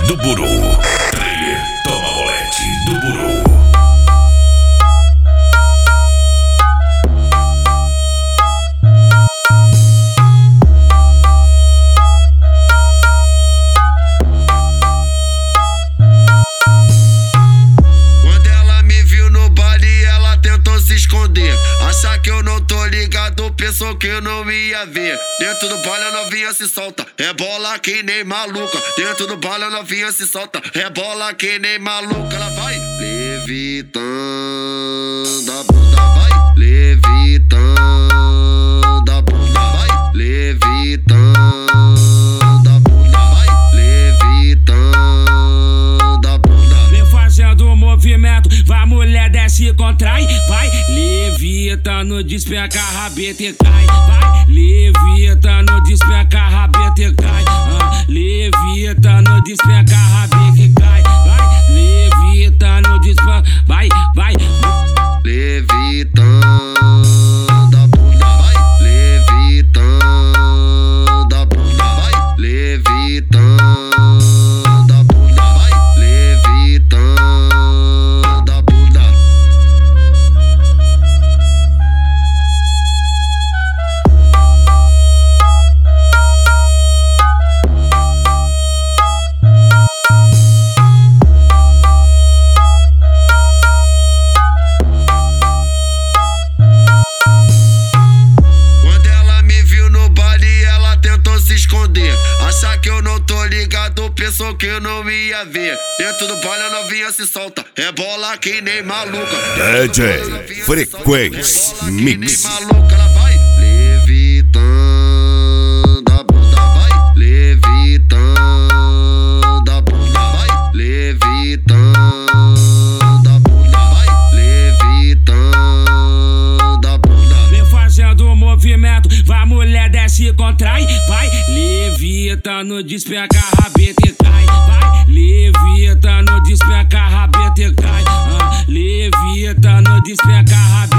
do Buru. Trailer Toma Bolete do Buru. Acha que eu não tô ligado, pensou que eu não ia ver. Dentro do baile a novinha se solta, rebola que nem maluca. Dentro do baile a novinha se solta, rebola que nem maluca. Ela vai levitando a bunda, vai levitando a bunda, vai levitando a bunda, vai levitando a bunda. Vem fazendo o movimento, vai mulher, desce e contrai, vai levitando, despenca a rabeta e cai, vai levitando, despenca a rabeta e cai, levitando, despenca a rabeta e cai, vai levitando, despenca, vai levitando a bunda, vai levitando a bunda, vai levitando a bunda, vai levitando a bunda. Acha que eu não tô ligado, pensou que eu não ia ver. Dentro do baile a novinha se solta, rebola que nem maluca. DJ Frequência Mix. Ela vai levitando a bunda, vai levitando a bunda, vai levitando a bunda, vai levitando a bunda. Vem fazendo o movimento, vai mulher, desce e contrai, vai levitando, despenca a rabeta e cai, vai levitando, despenca a rabeta e cai, levitando, despenca a rabeta.